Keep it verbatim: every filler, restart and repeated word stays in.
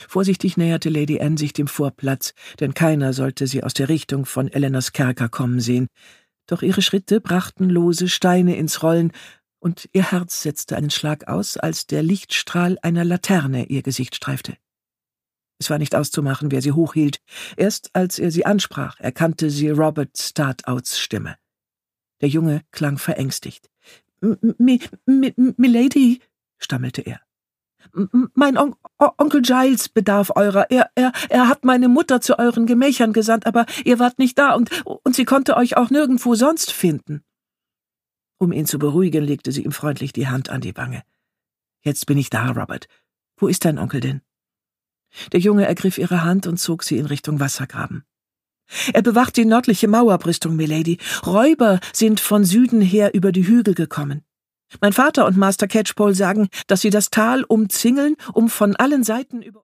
Vorsichtig näherte Lady Anne sich dem Vorplatz, denn keiner sollte sie aus der Richtung von Eleanors Kerker kommen sehen. Doch ihre Schritte brachten lose Steine ins Rollen, und ihr Herz setzte einen Schlag aus, als der Lichtstrahl einer Laterne ihr Gesicht streifte. Es war nicht auszumachen, wer sie hochhielt. Erst als er sie ansprach, erkannte sie Robert Startouts Stimme. Der Junge klang verängstigt. »Milady«, stammelte er. »Mein On Onkel Giles bedarf eurer. Er, er, er hat meine Mutter zu euren Gemächern gesandt, aber ihr wart nicht da und, und sie konnte euch auch nirgendwo sonst finden.« Um ihn zu beruhigen, legte sie ihm freundlich die Hand an die Wange. »Jetzt bin ich da, Robert. Wo ist dein Onkel denn?« Der Junge ergriff ihre Hand und zog sie in Richtung Wassergraben. »Er bewacht die nördliche Mauerbrüstung, Milady. Räuber sind von Süden her über die Hügel gekommen. Mein Vater und Master Catchpole sagen, dass sie das Tal umzingeln, um von allen Seiten über